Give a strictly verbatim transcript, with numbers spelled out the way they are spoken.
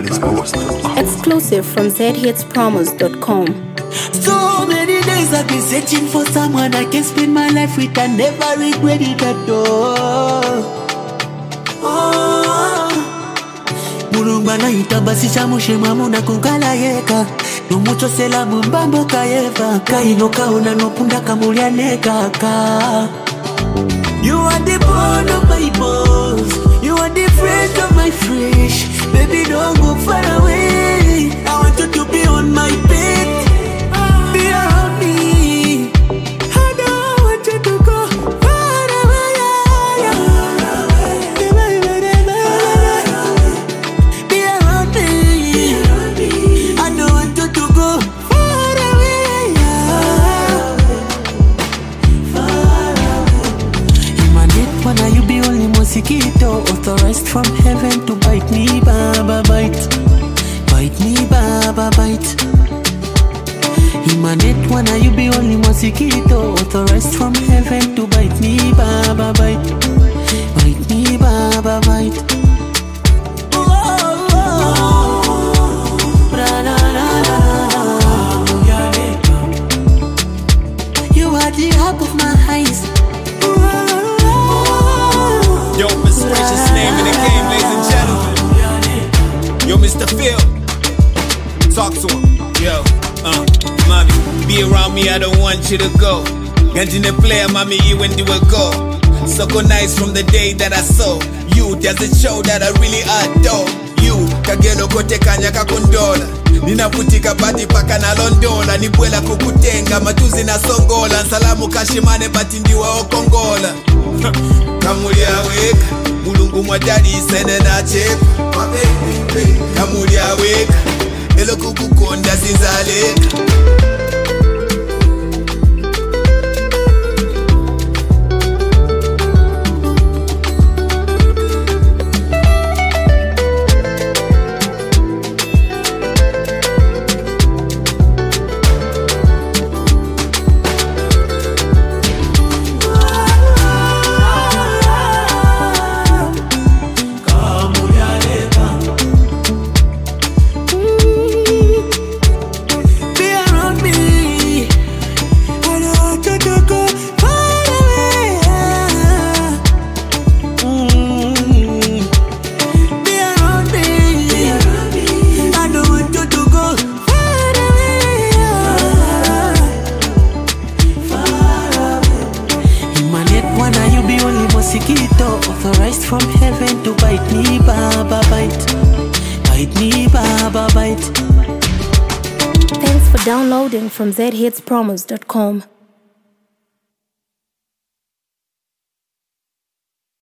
Exclusive from z hits promos dot com. So many days I've been searching for someone I can spend my life with and never regret it at all. Oh. Mulungu na itabasisha mushemamu na kunkala yeka Numucho sela mbambo kayeva Kainoka una nopunda kamulia neka ka. You are the bone of my bones, you are the friend of my flesh. Baby, don't go far away, I want you to be on my bed, be around me. I don't want you to go far away, be around me. I don't want you to go far away, far away. In my net, wanna you be only mosquito, authorized from heaven to bite me, baba bite, bite me, baba bite. In my net, wanna you be only mosquito, authorized from heaven to bite me, baba bite, bite me, baba bite. You are the apple of my eyes. Yo, Mister Richard's name in the game, ladies and gentlemen. Yo, Mister Phil, talk to him. Yo, uh, mommy, be around me, I don't want you to go. Ganjin the player, mommy, you when you will go. So go nice from the day that I saw you. There's a show that I really adore. You, kagelo kote kanya kakundola. Ninaputika bati paka na londola. Nibwela kukutenga, matuzi na songola. Nsalamu kashimane bati ndiwa okongola. Kamulia weka, mulungu mwadali sene na chepa. Kamulia weka, elo kukukonda zinzaleka. Mosquito, authorized from heaven to bite me, baba bite, bite me, baba bite. Thanks for downloading from z hits promos dot com.